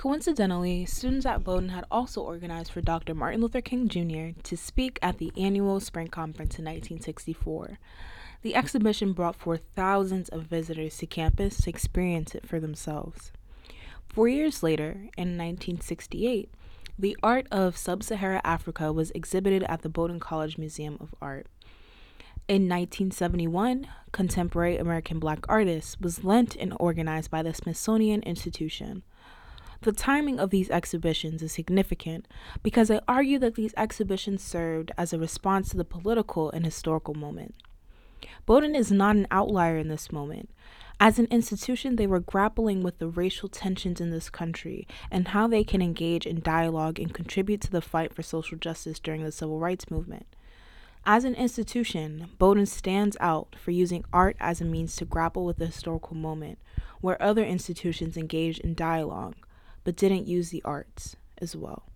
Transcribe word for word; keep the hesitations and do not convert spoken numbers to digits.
Coincidentally, students at Bowdoin had also organized for Doctor Martin Luther King Junior to speak at the annual Spring Conference in nineteen sixty-four. The exhibition brought forth thousands of visitors to campus to experience it for themselves. Four years later, in nineteen sixty-eight, the art of sub-Saharan Africa was exhibited at the Bowdoin College Museum of Art. In nineteen seventy-one, Contemporary American Black Artists was lent and organized by the Smithsonian Institution. The timing of these exhibitions is significant because I argue that these exhibitions served as a response to the political and historical moment. Bowdoin is not an outlier in this moment. As an institution, they were grappling with the racial tensions in this country and how they can engage in dialogue and contribute to the fight for social justice during the civil rights movement. As an institution, Bowdoin stands out for using art as a means to grapple with the historical moment, where other institutions engaged in dialogue, but didn't use the arts as well.